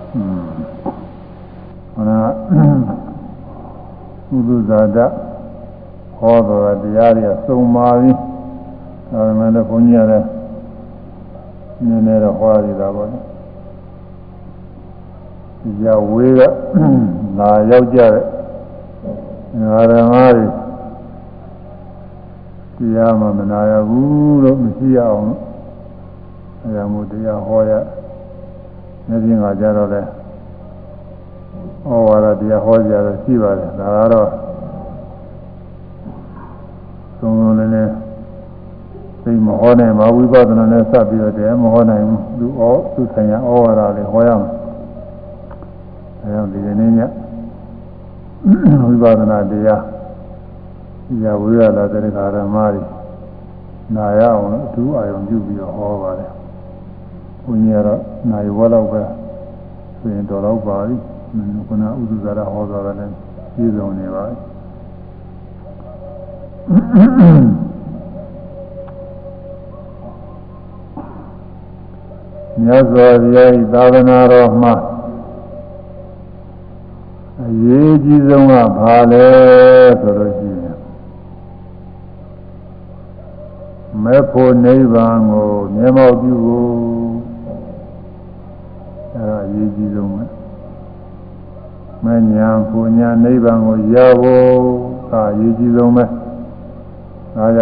Udu Zada, Hodo, the area, so Mari, I remember Punya, Nene, Hori, Yahweh, La Yauja, Aramari, Yama, Manaya, Uru, Misia, Yamudia, Hoya, Nothing I generally. Oh, what a dear Hoya, the Siva, Nararo. So, say Mohone, Mawiba, and Nessa, the Mohone, do all to say all the Hoyam. I am the Nina. We got an idea. Yeah, we are the Aramari. Naya, two, I am you be a whole. When you are Naiwala, so in Dolo body, when I would do that, a whole other than his own right. Yazwa Davana Rahma Yejizunga Bale Soroji Mepo Neivango Nemo Bugo Yejizunga Manyam Punya Neivango Yavo Yejizunga Aya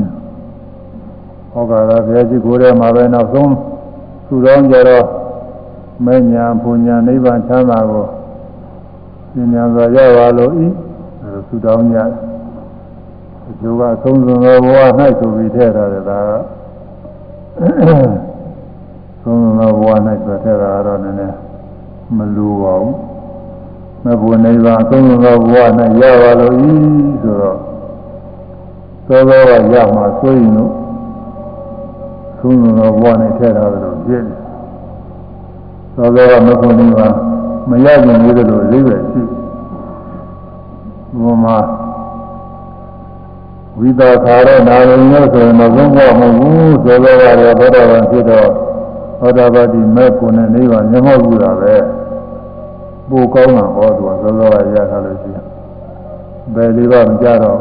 Ogara Veji Gure Mavena Sum Suranjaro Manyam Punya Neivan Chamago Ninyazayavalo I Sudanya Yoga Sunzunava Night to be Terra Sunzunava Night to Terra Maluva Mabuneva Sunzunava Night Yavalo I Sura Yama Suinu Sunzunava Night Terra Sura Mabuneva Mayagin Yiddo River, Roma without Hara, Naranjo, Mazunga, Mamu, Zolava, Bada, and Tito, Odabadi, Mepun, and Eva, Yamagura, Bukona, Odwa, Zolava, Yakalasia, Beliva, Jaro,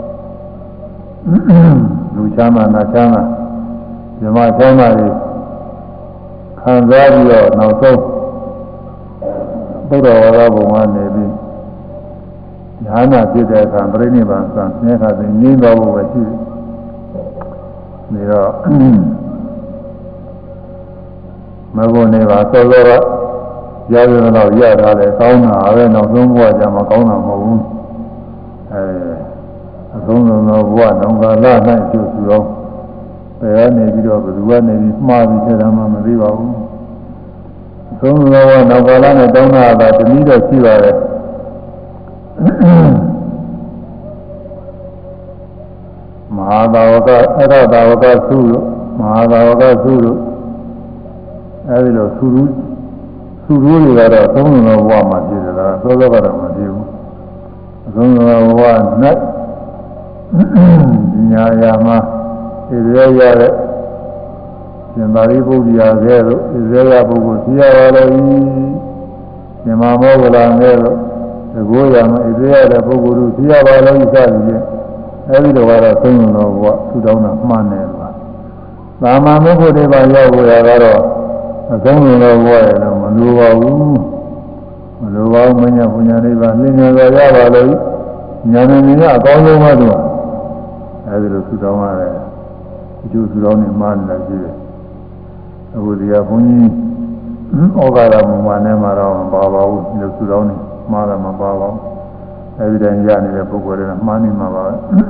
Luchama, Nachama, Jamachama, Kanzavio, Nauso. Buddha one maybe. Yana did that and bring him and some snake has been named over here. They are Maboneva, Sora, Yadana, Yada, Kauna, Arena, Zumba, Jamakauna, Moon. A zone of one, Unga, last night, you know. They are native of the one, maybe smart, he said, I'm on the river. Some no one Navalana don't know about the need of Shiva. Mahadavaka, Adavaka Suru, Mahadavaka Suru, Avilo Suru, Sururi, some no one material, so the material. Some no one net Nyayama is there. Maribu Diagero, Isaiah Bugutia, Yamamola Nero, the Goyam, Isaiah the Buguru, Tiavala, every other thing of what to down of Maneva. Lama Moko de Bayaro, a thing of water, Manuva, Manuva, Mania Punyaneva, Lina Yavalo, Yanina, Golo Madua, every to down Jews down in Man like this. With the Abuni Ogara Mumanema and Baba, the Sudani, Madame Baba, evident Yanni, the Pukuri, Mani Mava.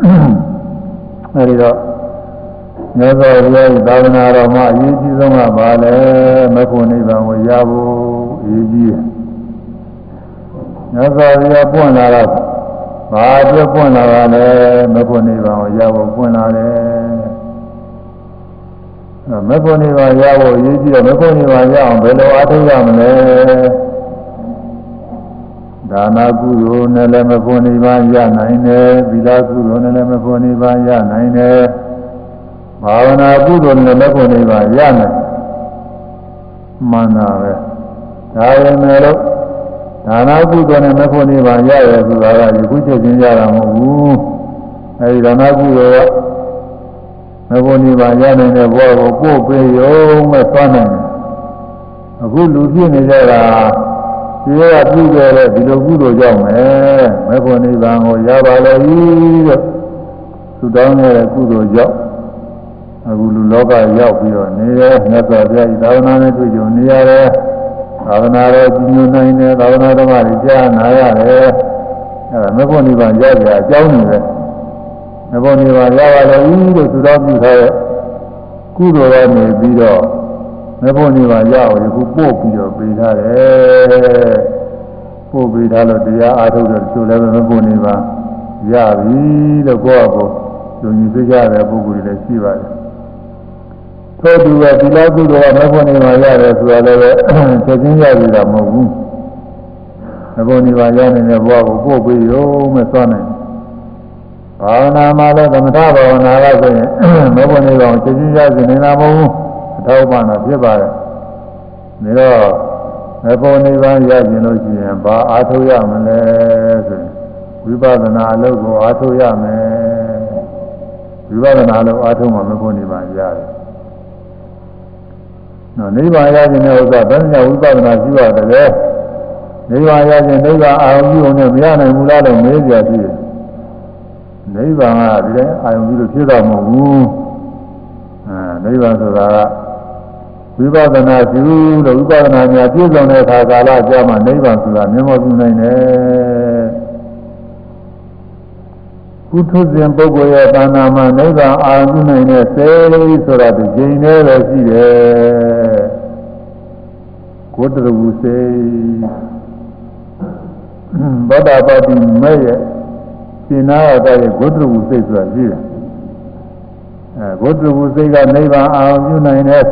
Never really Davana Rama, Yizuma Bale, Mepuniva, Yabu, Yiji. Never really Punara, Baja Punara, Mepuniva, Yabu Punare. Meponiva Yavo, Yiji, Meponiva Yam, Belo Atayamle Dana Guru, Nele Meponiva Yanaine, Villa Guru, Nele Meponiva Yanaine, Bhavana Guru, Nele Meponiva Yana Manave, ဒါပေမဲ့လို့ဒါနာကုသိုလ်နဲ့မဖို့နိဗ္ဗာန်ရရဆိုတာကယခုချက်ချင်းရတာမဟုတ်ဘူးအဲဒီဒါနာကုသိုလ်ကမဖို့နိဗ္ဗာန်ရနိုင်တဲ့ဘဝကိုပို့ပေးရုံမဲ့သွားနိုင်တယ်အခုလူဖြစ်နေကြတာဒီကပြုခဲ့တဲ့ဒီလိုကုသိုလ်ကြောင့်မဖို့နိဗ္ဗာန်ကိုရပါလေလို့သူတောင်းတဲ့ကုသိုလ်ကြောင့်အခုလူလောကရောက်ပြီးတော့နေရဲမြတ်စွာဘုရားဤသာသနာနဲ့တွေ့ကြုံနေရတယ်သာသနာတော်ကြီးညိုနိုင်တယ်သာသနာတော်မှာကြားနာရတယ်အဲဒါမဖို့နိဗ္ဗာန်ရကြအကြောင်းနေပဲမဖို့နိဗ္ဗာန်ရပါလေလို့သူတော်ပြုထားတဲ့ကုသိုလ်ကနေပြီးတော့မဖို့နိဗ္ဗာန်ရအောင်ယခုပို့ပြီးတော့ပေးထားတယ်ပို့ပေးထားလို့တရားအားထုတ်တဲ့သူလည်းမဖို့နိဗ္ဗာန်ရပြီလို့ကိုယ့်အကိုယုံကြည်သိကြတဲ့ပုဂ္ဂိုလ်တွေလည်းရှိပါတယ်ထို့တူပဲဒီလောက်ကုသိုလ်ကမဖို့နိဗ္ဗာန်ရတယ်ဆိုတာလည်းချက်ချင်းရပြီတာမဟုတ်ဘူးမဖို့နိဗ္ဗာန်ရနေတဲ့ဘဝကိုပို့ပြီးရုံနဲ့သွားနိုင်ဘာဝနာမှာလည်းသမထဘာဝနာကဆိုရင်မဖို့နိဗ္ဗာန်ချက်ချင်းရစီနေတာမဟုတ်ဘူးအထောက်ပံ့တာဖြစ်ပါတယ်ဒါတော့မဖို့နိဗ္ဗာန်ရခြင်းလို့ရှိရင်ဘာအားထုတ်ရမလဲဆိုရင်ဝိပဿနာအလုပ်ကိုအားထုတ်ရမယ်ဝိပဿနာအလုပ်အားထုတ်မှမဖို့နိဗ္ဗာန်ရတယ်နော်နိဗ္ဗာန်ရခြင်းတဲ့ဥစ္စာဘယ်နဲ့ဝိပဿနာရှိရတယ်လဲနိဗ္ဗာန်ရခြင်းနိဗ္ဗာန်အာရုံပြုုံနဲ့မရနိုင်ဘူးလားလို့မေးကြကြည့်တယ်နိဗ္ဗာန်ကဒီတိုင်းအာရုံပြုလို့ဖြစ်တော့မဟုတ်ဘူးနိဗ္ဗာန်ဆိုတာကဝိပဿနာရှိလို့ဝိပဿနာများပြည့်စုံတဲ့အခါကာလကြာမှနိဗ္ဗာန်ဆိုတာမျက်မှောက်ပြုနိုင်တယ်ကုထုဇဉ်ပုဂ္ဂိုလ်ရဲ့သာနာမှာနိဗ္ဗာန်အာရုံပြုနိုင်တဲ့စေဆိုတာဒီကျင်းနေပဲရှိတယ်ကိုယ်တရဝစေဘောဓပါတိမဲ့ရဲ့ရှင်းနာရတဲ့ကိုယ်တရဝစေဆိုတာရှိတယ်ကိုယ်တရဝစေကနိဗ္ဗာန်အာရုံပြုနိုင်တဲ့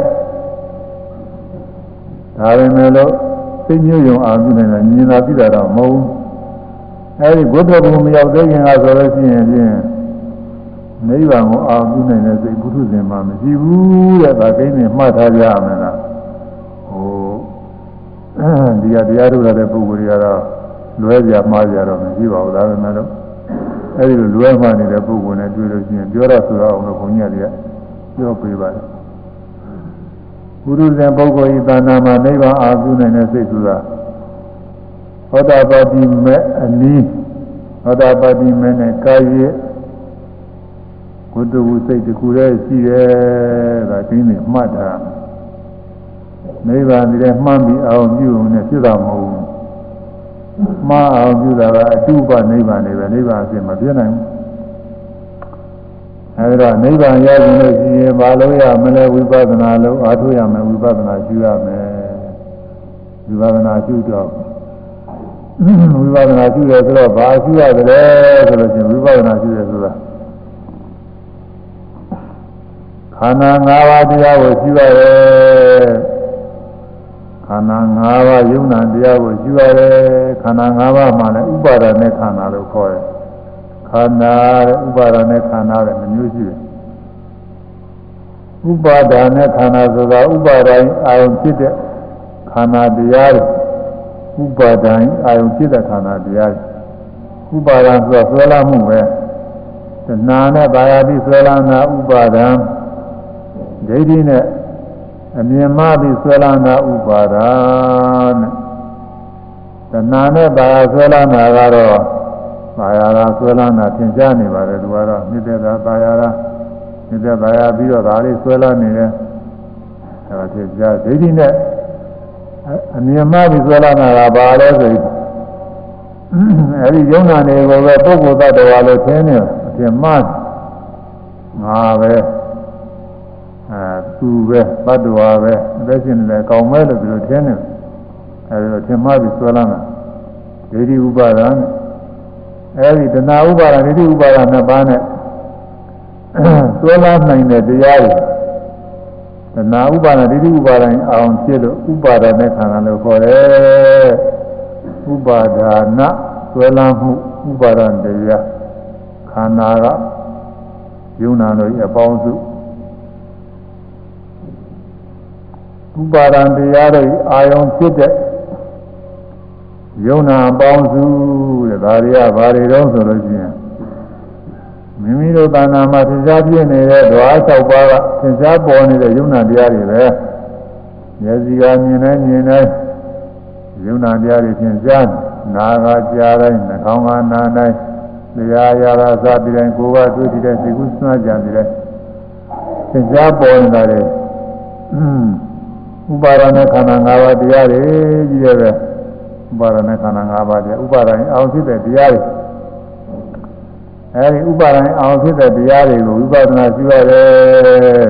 ဒါပေမဲ့လို့သိညွတ်ယုံအာရုံပြုနိုင်တာမြင်တာသိတာတော့မဟုတ်ဘူးအဲဒီဘုဒ္ဓဘုံမရောက်သေးခင်ကဆိုလို့ရှိရင်ဖြင့်နိဗ္ဗာန်ကိုအာရုံပြုနိုင်တဲ့စိတ်ဘုထုဇဉ်မှာမရှိဘူးတဲ့ဒါကိန်းနဲ့မှတ်ထားကြရမယ်လားဟိုဒီကတရားထုတ်တဲ့ပုဂ္ဂိုလ်တွေကတော့လွဲပြမှားကြတော့မရှိပါဘူးဒါပေမဲ့လို့အဲဒီလိုလွဲမှားနေတဲ့ပုဂ္ဂိုလ်နဲ့တွေ့လို့ရှိရင်ပြောရဆိုတော့အောင်လို့ဘုန်းကြီးတွေကပြောပေးပါတယ်ဘုရုဇဉ်ပုဂ္ဂိုလ်ဤသာနာမှာနိဗ္ဗာန်အာရုံပြုနိုင်တဲ့စိတ်ဆိုတာဟောတာပါတိမဲ့အနီးဟောတာပါတိမဲ့နဲ့ကာယရဲ့ဘုဒ္ဓဝုစိတ်တခုတည်းရှိတယ်ဒါကျင်းနေမှတ်တာနိဗ္ဗာန်ဒီထဲမှန်းပြီးအောင်ပြုုံနဲ့ဖြစ်တာမဟုတ်ဘူးမှားအောင်ပြုတာကအတုပနိဗ္ဗာန်နေပဲနိဗ္ဗာန်အဖြစ်မပြည့်နိုင်ဘူးအဲဒီတော့နိဗ္ဗာန်ရခြင်းလို့ရှိရင်ဘာလို့ရမလဲဝိပဿနာလို့အားထုတ်ရမယ်ဝိပဿနာရှုရမယ်ဝိပဿနာရှုတော့ဝိပဿနာရှုတယ်ဆိုတော့ဘာရှုရတယ်လဲဆိုလို့ရှိရင်ဝိပဿနာရှုတယ်ဆိုတာခန္ဓာ၅ပါးတရားကိုရှုရတယ်ခန္ဓာ၅ပါးယုံနာတရားကိုရှုရတယ်ခန္ဓာ၅ပါးမှလည်းဥပါဒณะခန္ဓာလို့ခေါ်တယ်ခန္ဓာတဲ့ဥပါဒณะခန္ဓာတဲ့မျိုးရှိတယ်ဥပါဒณะခန္ဓာဆိုတာဥပါဒိုင်းအာရုံဖြစ်တဲ့ခန္ဓာတရားတွေဥပါဒိုင်းအာရုံဖြစ်တဲ့ခန္ဓာတရားတွေဥပါဒံဆိုတာဆွဲလာမှုပဲတဏှာနဲ့ဘာယာတိဆွဲလာတာဥပါဒံဒိဋ္ဌိနဲ့အမြင်မှားပြီးဆွဲလာတာဥပါဒံနဲ့တဏှာနဲ့ဘာယာဆွဲလာတာကတော့ဘာယာကဆွဲလာတာသင်ကြားနေပါတယ်သူကတော့မြစ်တဲ့သာဘာယာကမြစ်တဲ့ဘာယာပြီးတော့ဒါလေးဆွဲလာနေတယ်အဲဒါသင်ကြားဒိဋ္ဌိနဲ့အမြင်မှပြီးဆွဲလာတာကဘာလဲဆိုရင်အဲဒီယုံနာနေကိုပဲပုဂ္ဂိုလ်သတ္တဝါလို့ထင်နေအထင်မှားငါပဲသူပဲသတ္တဝါပဲအသက်ရှင်နေတယ်ကောင်းမဲလို့ဒီလိုထင်နေအဲဒီတော့ထင်မှားပြီးဆွဲလာတာဒိဋ္ဌိဥပါဒံအဲဒီတဏှာဥပါဒံဒိဋ္ဌိဥပါဒံနှစ်ပါးနဲ့ဆွဲလာနိုင်တဲ့တရားတွေတဏှာဥပါဒဒိဋ္ဌိဥပါဒအောင်ဖြစ်လို့ဥပါဒနဲ့ခန္ဓာလို့ခေါ်တယ်ဥပါဒါနဆွဲလန်းမှုဥပါဒတရားခန္ဓာကယုံနာတို့အပေါင်းစုဥပါဒတရားတွေအာယုံဖြစ်တဲ့ယုံနာပေါင်းစုတဲ့ဒါတွေကဘာတွေတော့ဆိုလို့ရှိရင်မိမိတို့တဏ္ဍာမှာသင်္ချာပြည့်နေတဲ့ဓဝါ၆ပါးကသင်္ချာပေါ်နေတဲ့ယုံနာတရားတွေပဲမျက်စိကမြင်နေယုံနာတရားတွေသင်္ချာနာကကြားတိုင်းနှာခေါင်းကနားတိုင်းတရားရာသာစသည်တိုင်းကိုယ်ကတွေ့တဲ့စိတ်ကူးစွမ်းကြံတဲ့သင်္ချာပေါ်နေတာလေဥပါဒณะခန္ဓာ၅ပါးတရားတွေကြီးတယ်ပဲဥပါဒณะခန္ဓာ၅ပါးတရားဥပါဒณะအောင်ဖြစ်တဲ့တရားတွေအဲဒီဥပါဒณะအောင်ဖြစ်တဲ့တရားတွေကိုဝိပဿနာရှိရတယ်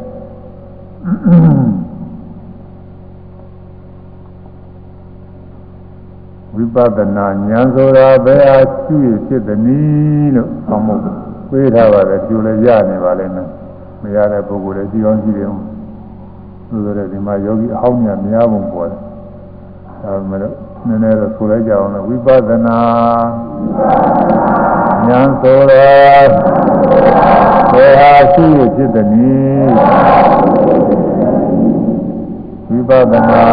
ဝိပဿနာဉာဏ်ဆိုတာဘယ်အားရှိရဖြစ်သည်နည်းလို့ဆောင်းဖို့ပေးထားပါတယ်ကြိုလည်းရနေပါလိမ့်မယ်မရတဲ့ပုဂ္ဂိုလ်လည်းကြည့်အောင်ကြည့်တယ်ဆိုတော့ဒီမှာယောဂီအဟောင်းများများပုံပေါ်တယ်ဒါပေမဲ့နည်းနည်းတော့ဆိုလိုက်ကြအောင်လို့ဝိပဿနာဉာဏ်ဆိုတာဘယ်အားရှိရဖြစ်သည်နည်းဝိပဿနာ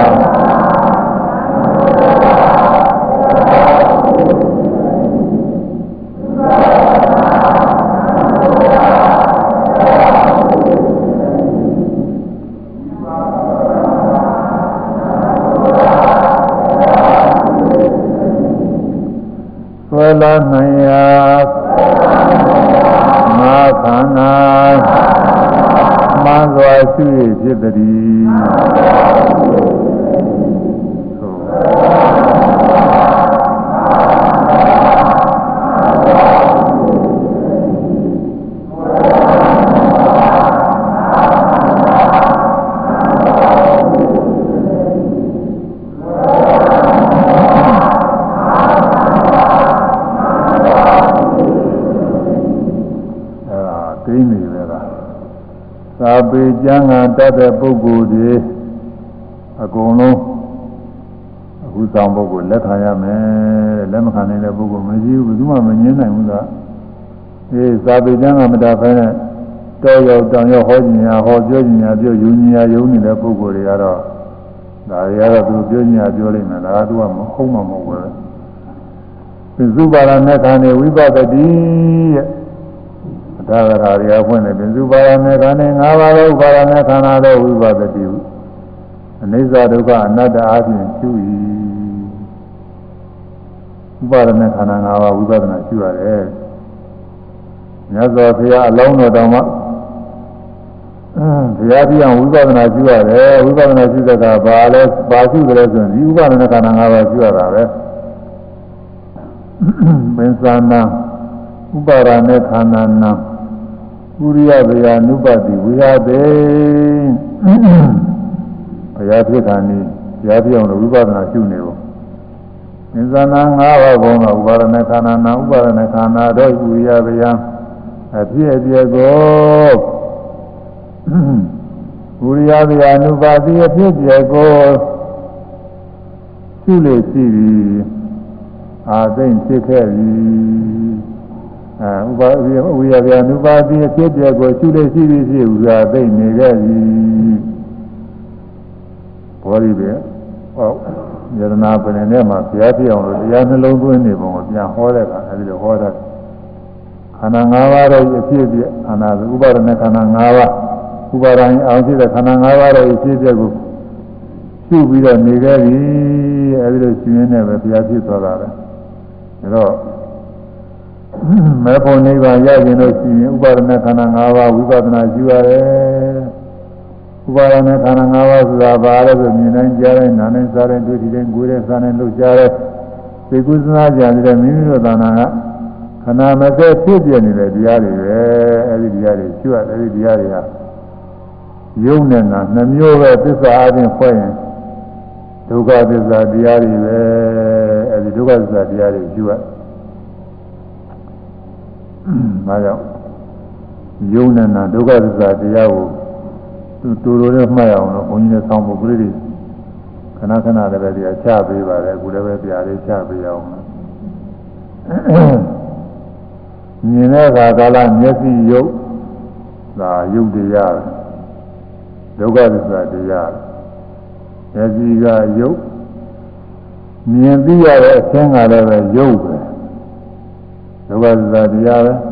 လာနိုင်ရာမာခန္ဓာမှန်စွာရှိဖြစ်သည်ပေကျမ်းဂန်တတ်တဲ့ပုဂ္ဂိုလ်တွေအကုန်လုံးအခုဆောင်ပုဂ္ဂိုလ်လက်ခံရမယ်လက်မခံနိုင်တဲ့ပုဂ္ဂိုလ်မရှိဘူးဘယ်သူမှမငြင်းနိုင်ဘူးလားစာပေကျမ်းဂန်မတတ်ဖဲနဲ့တောရောက်တောင်ရောက်ဟောခြင်းညာဟောပြောခြင်းညာပြောယူညာယုံနေတဲ့ပုဂ္ဂိုလ်တွေကတော့ဒါတွေကတော့သူပြောခြင်းညာပြောလိမ့်မယ်ဒါကသူကမဟုတ်မှမဟုတ်ဘူးသစ္စုပါရနဲ့ခံနေဝိပဿတိရဲ့သာဂရာရိယဖွင့်နေပင်စုပါရမေခန္ဓာ၅ပါးသောဥပါဒနာခန္ဓာသောဝိပဿတိဟုအနိစ္စဒုက္ခအနတ္တအားဖြင့်ရှု၏ဥပါဒနာခန္ဓာ၅ပါးဝိပဿနာရှုရတယ်မြတ်စွာဘုရားအလုံးတော်တောင်မှဘုရားပြအောင်ဝိပဿနာရှုရတယ်ဝိပဿနာရှုတဲ့ကဘာလဲဘာရှုတယ်လဲဆိုရင်ဒီဥပါဒနာခန္ဓာ၅ပါးရှုရတာပဲပင်စနာဥပါဒနာခန္ဓာနာဥရိယဗျာနုပတိဝိဟာတေဘုရားဖြစ်ခါနည်းဘုရားဖြစ်အောင်လို့ဝိပဿနာရှုနေဖို့ဉာဏ်နာ၅ပါးဘုံကဥပါဒနာခန္ဓာနာဥပါဒနာခန္ဓာတို့ဥရိယဗျာအဖြစ်အပျက်ကိုဥရိယဗျာနုပတိအဖြစ်အပျက်ကိုရှုလေရှိပြီးအာသိမ့်ဖြစ်ခဲ့ပြီဥပါဝိယဗျာနုပါတိအဖြစ်တဲ့ကိုရှုလို့ရှိပြီးဖြစ်ဥစွာသိနေခဲ့ပြီဘောရီပဲဟောယရနာပင်နဲ့မှာဘုရားပြအောင်လို့တရားနှလုံးသွင်းနေပုံကိုပြန်ဟောတဲ့အခါအဲဒီလိုဟောတာခန္ဓာ၅ပါးရဲ့အဖြစ်အပျက်ခန္ဓာဥပါဒณะခန္ဓာ၅ပါးဥပါဒณะအောင်ဖြစ်တဲ့ခန္ဓာ၅ပါးရဲ့အဖြစ်အပျက်ကိုရှုပြီးတော့နေခဲ့ပြီအဲဒီလိုရှင်းရင်းနဲ့ပဲဘုရားဖြစ်သွားတာပဲဒါတော့မေဖို့နိဗ္ဗာန်ရရင်လို့ရှိရင်ဥပါဒณะခန္ဓာ၅ပါးဝိပဿနာရှုရတယ်ဥပါဒณะခန္ဓာ၅ပါးဆိုတာဘာလဲဆိုမြင်တိုင်းကြားတိုင်းနားတိုင်းစားတိုင်းတွေ့တိုင်းကိုယ်တိုင်းစားတိုင်းလှုပ်ရှားတဲ့သိကုသနာကြံတဲ့မိမိတို့သဏ္ဍာန်ကခန္ဓာမစဲဖြစ်ပြနေတဲ့တရားတွေပဲအဲဒီတရားတွေရှုရတယ်အဲဒီတရားတွေကယုံနဲ့နာနှမျိုးပဲသစ္စာအချင်းဖွဲ့ရင်ဒုက္ခသစ္စာတရားတွေပဲအဲဒီဒုက္ခသစ္စာတရားတွေရှုရဒါကြောင့်ယုံနဲ့နာဒုက္ခသစ္စာတရားကိုတူတူနဲ့မှတ်အောင်လို့ဘုန်းကြီးနဲ့ဆောင်းဖို့ကလေးတွေခဏခဏလည်းပဲတရားချပေးပါတယ်အခုလည်းပဲတရားလေးချပေးအောင်မြင်တဲ့အခါကာလမျက်စိယုတ်ဒါယုတ်တရားဒုက္ခသစ္စာတရားမျက်စိကယုတ်မြင်သိရတဲ့အခြင်းကလည်းပဲရုပ်ပဲဒုက္ခသစ္စာတရားပဲ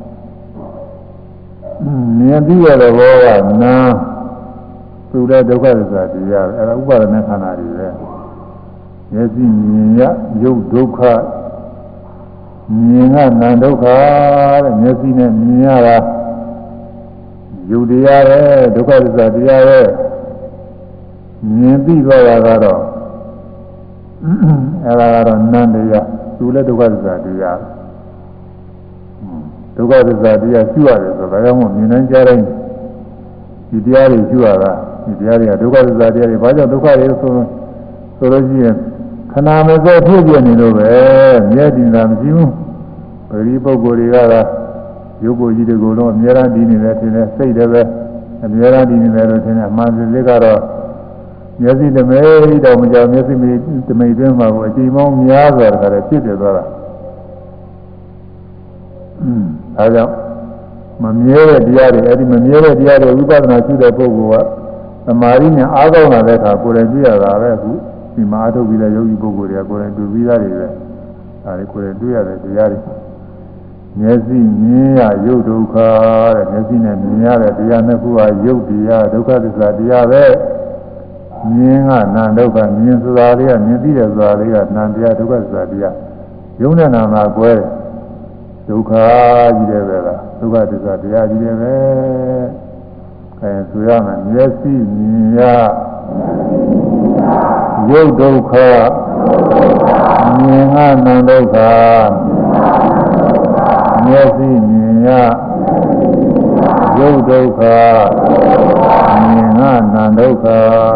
မြင်သိရတဲ့ဘောကနာသူလည်းဒုက္ခသစ္စာတရားပဲအဲဒါဥပါဒณะခန္ဓာတွေပဲမျက်စိမြင်ရရုပ်ဒုက္ခမြင်ကနာဒုက္ခတဲ့မျက်စိနဲ့မြင်ရတာယုတ်တရားပဲဒုက္ခသစ္စာတရားပဲမြင်သိသွားတာကတော့အဲဒါကတော့နန္တရားသူလည်းဒုက္ခသစ္စာတရားဒုက္ခသစ္စာတရားရှိရတယ်ဆိုတော့ဒါကြောင့်မို့မြင်နိုင်ကြတဲ့ဒီတရားတွေရှိရတာဒီတရားတွေကဒုက္ခသစ္စာတရားတွေဘာကြောင့်ဒုက္ခတွေဆိုလို့ရှိရင်ခဏမစဲဖြစ်ပြနေလို့ပဲမြဲတည်တာမရှိဘူးပရိပုဂ္ဂိုလ်တွေကတော့ရုပ်ကိုယ်ကြီးတွေကိုတော့အများအားတည်နေတယ်ထင်တယ်စိတ်လည်းပဲအများအားတည်နေတယ်လို့ထင်တယ်အမှန်စစ်ကတော့မျက်စိတမဲတော့မကြောက်မျက်စိမတမိတ်တွင်းမှာကိုအချိန်ပေါင်းများစွာတခါတည်းဖြစ်ပြသွားတာဒါကြောင့်မမြဲတဲ့တရားတွေအဲ့ဒီမမြဲတဲ့တရားတွေဝိပဿနာရှုတဲ့ပုဂ္ဂိုလ်ကသမာဓိနဲ့အားကောင်းလာတဲ့အခါကိုယ်တိုင်တွေ့ရတာပဲအခုဒီမှာအထုတ်ပြီးတဲ့ယောဂီပုဂ္ဂိုလ်တွေကကိုယ်တိုင်တွေ့ပြီးသားတွေပဲဒါတွေကိုယ်တိုင်တွေ့ရတဲ့တရားတွေမျက်စိမြင်ရရုပ်ဒုက္ခတဲ့မျက်စိနဲ့မြင်ရတဲ့တရားနှစ်ခုဟာရုပ်တရားဒုက္ခသစ္စာတရားပဲမြင်ကနာဒုက္ခမြင်ဆိုတာလေးကမြင်သိတဲ့ဆိုတာလေးကနာတရားဒုက္ခသစ္စာတရားယုံနဲ့နာမှာကွဲဒုက္ခကြီးတယ်ပဲလားဒုက္ခသစ္စာတရားကြီးတယ်ပဲအဲဆိုရမယ်မျက်စိမြင်ရရုပ်ဒုက္ခမြင်ကနာဒုက္ခမျက်စိမြင်ရရုပ်ဒုက္ခမြင်ကနာဒုက္ခ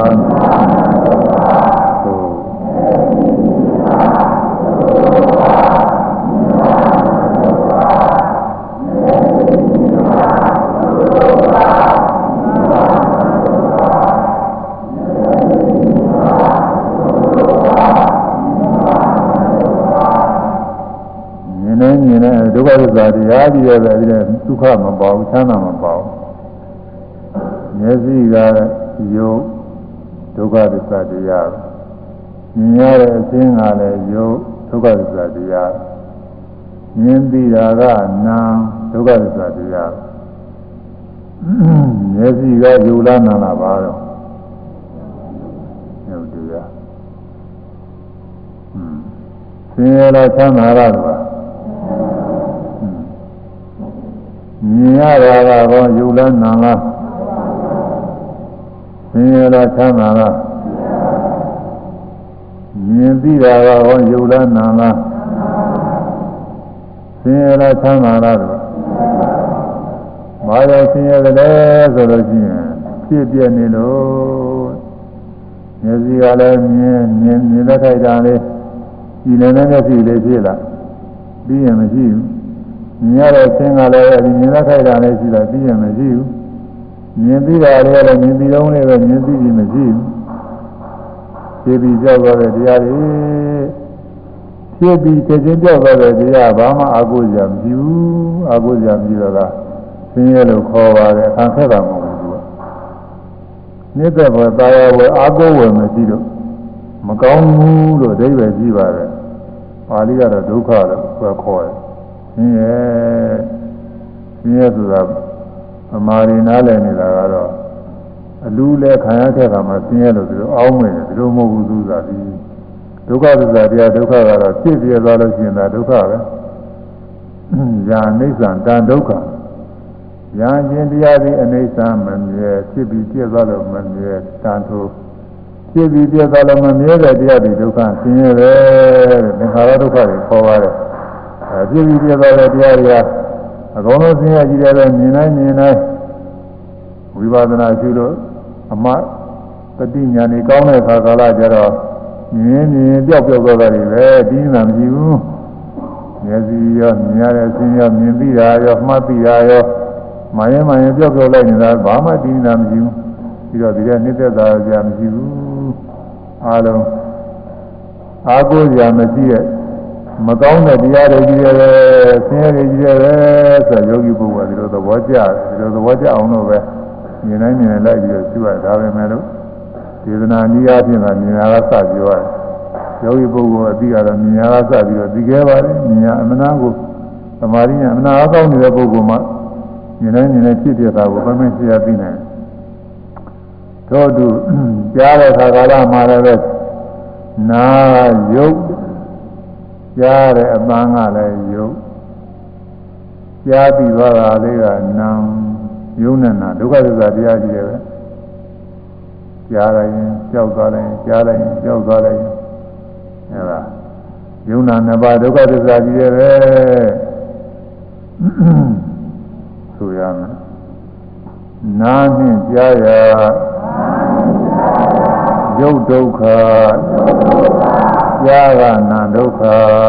ဒုက္ခသစ္စာတရားကြီးရဲ့ပဲဒီဒုက္ခမပေါဘူးချမ်းသာမပေါဘူးမျက်စိကယုတ်ဒုက္ခသစ္စာတရားမြင်ရတဲ့အခြင်းကလည်းယုတ်ဒုက္ခသစ္စာတရားမြင်သိတာကနာဒုက္ခသစ္စာတရားမျက်စိကယုတ်လားနာလားပါတော့ယုတ်တရားဆင်းရဲလားချမ်းသာလားမြင်ရတာကတော့ယုတ်လားနာလားဆင်းရဲလားချမ်းသာလားမြင်သိတာကတော့ယုတ်လားနာလားဆင်းရဲလားချမ်းသာလားတော့ဘာကြောင့်ဆင်းရဲတယ်ဆိုလို့ရှိရင်ဖြစ်ပြနေလို့မျက်စိကလည်းမြင်တဲ့ခိုက်တာလေးဒီလည်းနဲ့မျက်စိလေးဖြစ်လာပြီးရင်မရှိဘူးမြင်ရတဲ့ဆင်းကလည်းဒီမြင်တဲ့ခိုက်တာလေးရှိလာပြီးရင်မရှိဘူးမြင်ပြီးတာလည်းမြင်ပြီးတော့လည်းပဲမြင်ပြီးပြီမရှိဘူးဖြစ်ပြီးကြောက်သွားတဲ့တရားတွေဖြစ်ပြီးချက်ချင်းကြောက်သွားတဲ့တရားဘာမှအာကိုကြမရှိဘူးအာကိုကြမရှိတော့ကဆင်းရဲလို့ခေါ်ပါတယ်အခါခက်တာမဟုတ်ဘူးသူကနေတဲ့ဘဝတာယာဝယ်အာကိုဝယ်မရှိတော့မကောင်းဘူးလို့အဓိပ္ပာယ်ကြီးပါတယ်ပါဠိကတော့ဒုက္ခလို့ခေါ်တယ်ဆင်းရဲဆိုတာအမာရီနားလည်နေတာကတော့အလူလဲခံရခဲ့တာမှဆင်းရဲလို့ဒီလိုအောင်းမယ်ဒီလိုမဟုတ်ဘူးသူသာဒီဒုက္ခသစ္စာတရားဒုက္ခကတော့ဖြစ်ပြသွားလို့ရှိရင်ဒါဒုက္ခပဲညာအိဋ္ဌံတန်ဒုက္ခညာခြင်းတရားသည်အိဋ္ဌံမမြဲဖြစ်ပြီးပြည့်သွားလို့မမြဲတန်ထိုးဖြစ်ပြီးပြည့်သွားလို့မမြဲတဲ့တရားသည်ဒုက္ခဆင်းရဲပဲတဲ့သင်္ခါရဒုက္ခတွေခေါ်ပါတယ်ဖြစ်ပြီးပြသွားတဲ့တရားတွေကအကုန်လုံးဆင်းရဲကြည့်တယ်ပဲမြင်တိုင်းဝိပဿနာရှုလို့အမှတတိညာနေကောင်းတဲ့ခါကာလကျတော့မြင်ပျောက်သွားတာတွေပဲဒီနာမရှိဘူးမျက်စိရောမြင်ရတဲ့ဆင်းရောမြင်ပြီးတာရောမှတ်ပြီးတာရောမှန်ရင်ပျောက်လိုက်နေတာဘာမှဒီနာမရှိဘူးပြီးတော့ဒီကနှိမ့်သက်တာကြာမရှိဘူးအားလုံးအာကိုကြာမရှိရဲ့မကောင်းတဲ့တရားတွေကြီးတယ်ဆင်းရဲတွေကြီးတယ်ဆိုယောဂီပုဂ္ဂိုလ်ကဒီလိုသဘောကျတယ်ဒီလိုသဘောကျအောင်လို့ပဲမြင်တိုင်းလိုက်ပြီးတော့ရှုရတာပဲမဲ့လို့ဒေသနာနည်းအားဖြင့်ကမြင်တာကစပြောရတယ်ယောဂီပုဂ္ဂိုလ်အပြီးကတော့မြညာကစပြီးတော့ပြီးခဲ့ပါတယ်မြညာအမနာကိုသမာဓိညာအမနာအကောင်းနေတဲ့ပုဂ္ဂိုလ်မှမြင်နေဖြစ်ပြတာကိုပမင်းရှိရပြီးနိုင်တို့သူကြားတဲ့ခါကာလမှာလည်းနာယုတ်ကြားတဲ့အပန်းကလည်းယုတ်ကြားပြီးသွားတာလေးကနာယုံနဲ့နာဒုက္ခသစ္စာတရားကြီးတယ်ပဲကြားလိုက်ရင်ကြောက်သွားလိုက်ရင်ကြားလိုက်ရင်ကြောက်သွားလိုက်ရင်အဲဒါယုံနာနှစ်ပါးဒုက္ခသစ္စာကြီးတယ်ပဲဆိုရမယ်နာနှင့်ကြားရယုတ်ဒုက္ခကြားကနာဒုက္ခ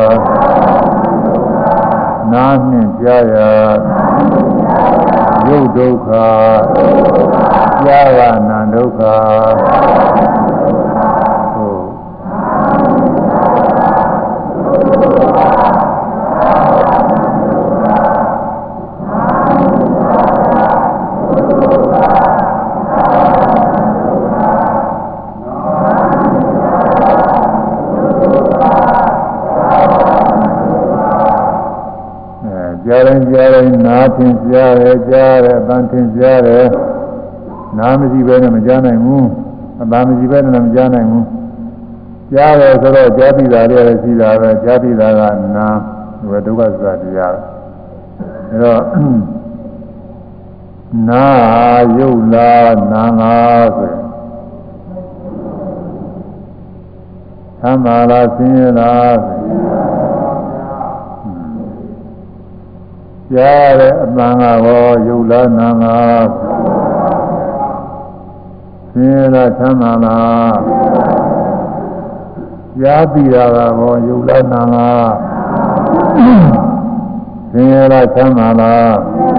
နာနှင့်ကြားရယုတ်ဒုက္ခကြားကနာဒုက္ခကြားရင်နားထင်ကြားတယ်ကြားတယ်အပန်းထင်ကြားတယ်နားမရှိဘဲနဲ့မကြားနိုင်ဘူးအပန်းမရှိဘဲနဲ့မကြားနိုင်ဘူးကြားတယ်ဆိုတော့ကြားပြီးတာလည်းရှိတာပဲကြားပြီးတာကနာဒီဒုက္ခသစ္စာတရားအဲတော့နာယုတ်လားနာငါဆိုရင်သံသာလားဆင်းရဲလားကြားတဲ့အပန်းကဘောယုတ်လားနာငါဆင်းရဲလားချမ်းသာလားကြားပြီးတာကဘောယုတ်လားနာငါဆင်းရဲလားချမ်းသာလား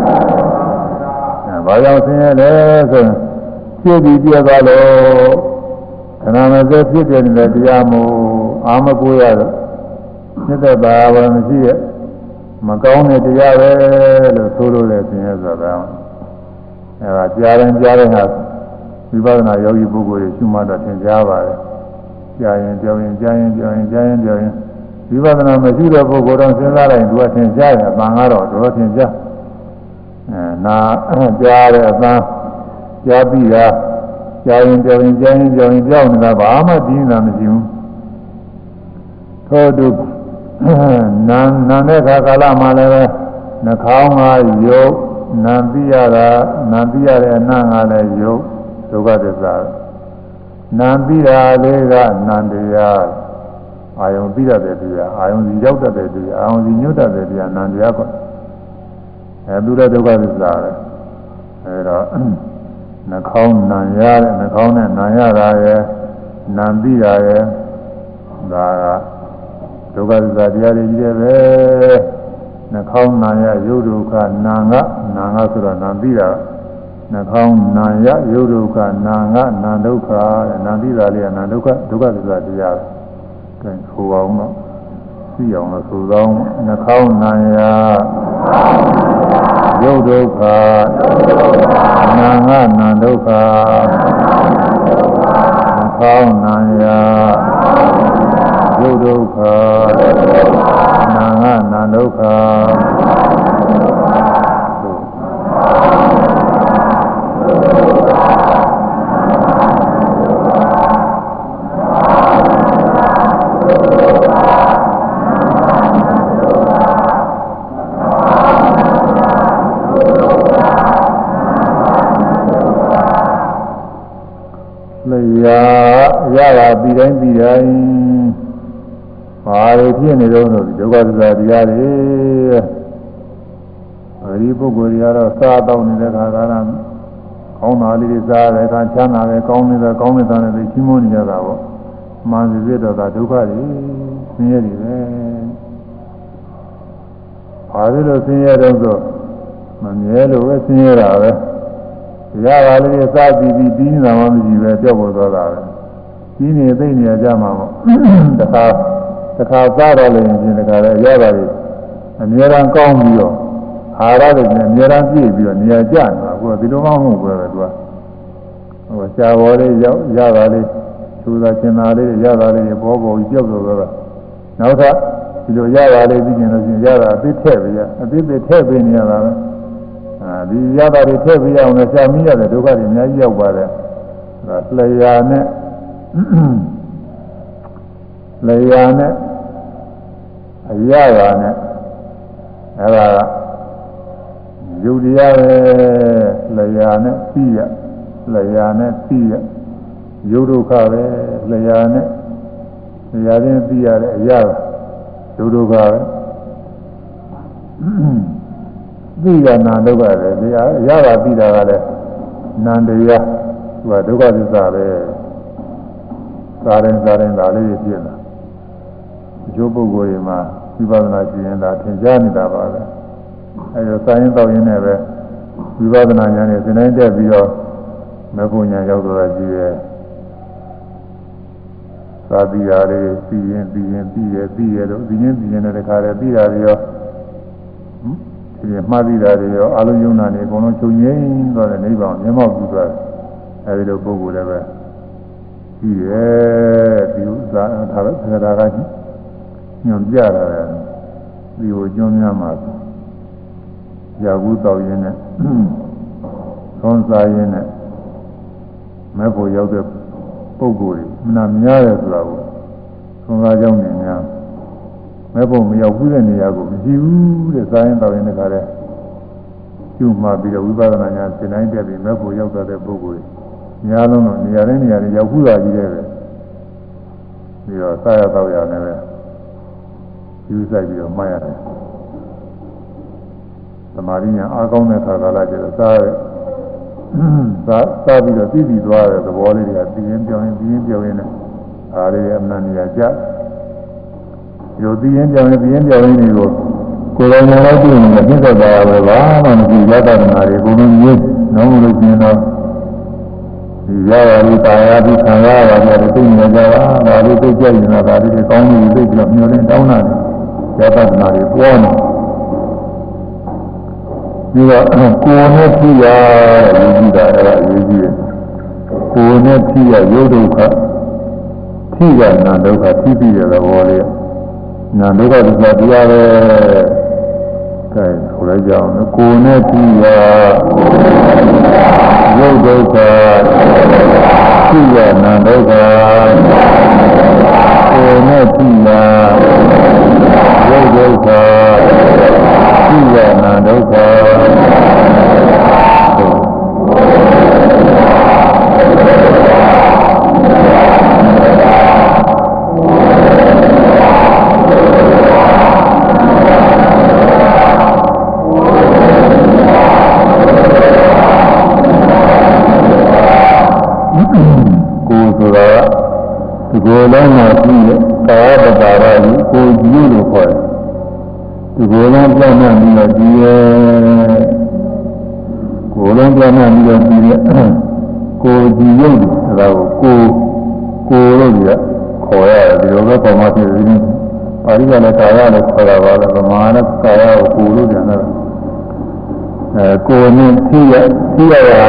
ဘာကြောင့်ဆင်းရဲလဲဆိုရင်ဖြစ်ပြီးပြသွားလို့ခဏမစဲဖြစ်ပြနေတဲ့တရားမို့အာမကိုရတော့ဖြစ်တဲ့ဘာဝမရှိရဲ့မကောင်းတဲ့တရားပဲလို့ဆိုလို့လည်းဆင်းရဲဆိုတာအဲဒါကြားရင်ဟာဝိပဿနာယောဂီပုဂ္ဂိုလ်တွေရှုမှတ်တော့သင်ကြားပါတယ်ကြားရင်ပြောရင်ကြားရင်ပြောရင်ကြားရင်ပြောရင်ဝိပဿနာမရှိတဲ့ပုဂ္ဂိုလ်တော့စဉ်းစားလိုက်သူကသင်ကြားတယ်အပန်းကတော့တော့သင်ကြားနာကြားတဲ့အပန်းကြားပြီးတာကြားရင်ပြောရင်ကြားရင်ပြောရင်ကြောက်နေတာဘာမှပြင်းတာမရှိဘူးထို့သူနာတဲ့ခါကာလမှာလည်းနှာခေါင်းကယုတ်နာပြီးရတဲ့အနံ့ကလည်းယုတ်ဒုက္ခသစ္စာနာပြီးတာလေးကနန္တရားအာယုံပြီးရတဲ့တရားအာယုံစီရောက်တတ်တဲ့တရားအာယုံစီညွတ်တတ်တဲ့တရားနန္တရားကသူတဲ့ဒုက္ခသစ္စာပဲအဲတော့နှာခေါင်းနံရတဲ့နှာခေါင်းနဲ့နံရတာရဲ့နံပြီးတာရဲ့ဒါကဒုက္ခသစ္စာတရားတွေကြီးတယ်ပဲနှာခေါင်းနာရယုတ်ဒုက္ခနာငဆိုတော့နာပြီးတာနှာခေါင်းနာရယုတ်ဒုက္ခနာဒုက္ခနာပြီးတာလေးကနာဒုက္ခသစ္စာတရားပဲဆိုအောင်တော့သိအောင်လို့ဆိုသောနှာခေါင်းနာရယုတ်ဒုက္ခနာဒုက္ခနှာခေါင်းနာရယုတ်ဒုက္ခနာဒုက္ခရတာပြီးတိုင်းဘာတွေဖြစ်နေတော့ဆိုဒုက္ခသစ္စာတရားတွေအဲဒီပုဂ္ဂိုလ်တွေကတော့စားတော့နေတဲ့ခါကကောင်းတာလေးတွေစားတယ်ခါချမ်းသာတယ်ကောင်းနေတာနဲ့သိချင်းမွနေကြတာပေါ့မှန်စီတော့ဒါဒုက္ခတွေဆင်းရဲတွေပဲဘာလို့ဆင်းရဲတော့ဆိုမမြဲလို့ပဲဆင်းရဲတာပဲရပါလေးတွေစားပြီးပြီးနေတာမှမရှိပဲကြောက်ပေါ်သွားတာပဲကြီးနေသိနေကြမှာပေါ့တခါစားတော့လည်းရှင်တခါလည်းရပါလေအများအားကောင်းပြီးတော့အာရတွေနဲ့အများအားပြည့်ပြီးတော့နေရာကျနေတာကိုဒီလိုမှမဟုတ်ဘူးပဲသူကဟိုရှားဘော်လေးရောက်ရတာလေးချိဆိုတာကျင်သာလေးရတာလေးပေါ်ပေါ်ကြီးပြောက်တော့တော့နောက်ထပ်ဒီလိုရတာလေးသိကျင်လို့ရှိရင်ရတာအသိထည့်ပေးရအသိထည့်ပေးနေရတာပဲဒီရတာတွေထည့်ပေးရအောင်လည်းရှာမိရတဲ့ဒုက္ခတွေအများကြီးရောက်ပါတယ်လျာနဲ့အရာနဲ့အဲ့ဒါယုတ်တရားပဲလျာနဲ့ပြီးရယုတ်ဒုက္ခပဲလျာနဲ့ချင်းပြီးရတဲ့အရာယုတ်ဒုက္ခပဲပြီးရနာဒုက္ခပဲဒီအရာကပြီးတာကလည်းနန္တရားသူကဒုက္ခသစ္စာပဲစားရင်ဒါလေးပြည့်လာအကျိုးပုဂ္ဂိုလ်တွေမှာဝိပဿနာကျင့်တာသင်ကြားနေတာပါပဲအဲဒါစာရင်တောက်ရင်းနဲ့ပဲဝိပဿနာဉာဏ်နဲ့သင်တိုင်းတက်ပြီးတော့မဘုံဉာဏ်ရောက်တော့တာကြီးရဲ့သာတိရာလေးပြီးရင်လို့ပြီးရင်တဲ့တခါတည်းပြီးတာတွေရောဒီမှားပြီးတာတွေရောအလုံးယုံနာနေအကုန်လုံးချုပ်ငိမ့်သွားတဲ့နိဗ္ဗာန်မျက်မှောက်ပြုသွားတယ်အဲဒီလိုပုဂ္ဂိုလ်လည်းပဲပြီးရဲ့ဒီဥစ္စာဒါကညွန်ပြတာလေဒီကိုကျွမ်းများမှာရာဟုတောက်ရင်းနဲ့သွန်စားရင်းနဲ့မဲ့ဖို့ရောက်တဲ့ပုဂ္ဂိုလ်တွေမနာများတယ်ဆိုတာကိုသွန်စားကြောင်းနေများမဲ့ဖို့မရောက်ဘူးတဲ့နေရာကိုမရှိဘူးတဲ့စားရင်တောက်ရင်းတခါတည်းကျူမှပြီးတော့ဝိပဿနာဉာဏ်သင်တိုင်းတက်ပြီးမဲ့ဖို့ရောက်တဲ့ပုဂ္ဂိုလ်တွေများလုံးတော့နေရာတိုင်းရောက်ခုတာကြီးတယ်ပဲပြီးတော့စားရတော့ရတယ်ပဲယူဆိုင်ပြီးတော့မှတ်ရတယ်သမာဓိညာအားကောင်းတဲ့ခါကာလကျတော့စားပြီးတော့သိပြီးသွားတဲ့သဘောလေးတွေကပြင်းပြောင်းရင်နဲ့အားလေးအမှန်တရားကြရိုသိရင်ပြောင်းရင်တွေကိုကိုယ်တော်များများသိနေတယ်ပြည့်စုံသွားပဲဘာမှမကြည့်ရတနာတွေဘုံလုံးကြီးလုံးလို့ကျင်တော့ဒီရရလေးတာယာပြီးခံရရတယ်သိနေကြတာဒါလေးသိကြရင်တော့ဒါလေးကောင်းနေသိပြီးတော့မျောလင်းတောင်းတာရတနာတွေပေါ်နေပြီးတော့ကိုယ်နဲ့ကြည့်ရတဲ့ယူကြည့်တာအဲ့ဒါယူကြည့်ရကိုယ်နဲ့ကြည့်ရရုပ်ဒုက္ခထိရနာဒုက္ခထိပြီးတဲ့သဘောလေးနာဒုက္ခဒီတရားပဲကဲဆိုလိုက်ကြအောင်ကိုယ်နဲ့ကြည့်ရရုပ်ဒုက္ခထိရနာဒုက္ခကိုယ်နဲ့ကြည့်ရရုပ်ဒုက္ခသိရနာဒုက္ခကိုယ်လုံးမှာကြည့်တဲ့ကာယပတာရကြီးကိုကြည့်လို့ခေါ်တယ်ဒီကိုယ်လုံးပြောင်းမှပြီးတော့ကြည့်ရဲ့ကိုယ်လုံးပြောင်းမှပြီးတော့ကြည့်ရဲ့ကိုကြည့်ရုပ်ဒါကိုကိုလို့ရခေါ်ရတယ်ဒီလိုပဲပုံမှန်ဖြစ်နေတယ်ပါဠိကလည်းကာယလို့ခေါ်တာပါပဲဗမာနဲ့ကာယကိုကိုလို့ပြန်တယ်ကိုနဲ့ကြည့်ရတာ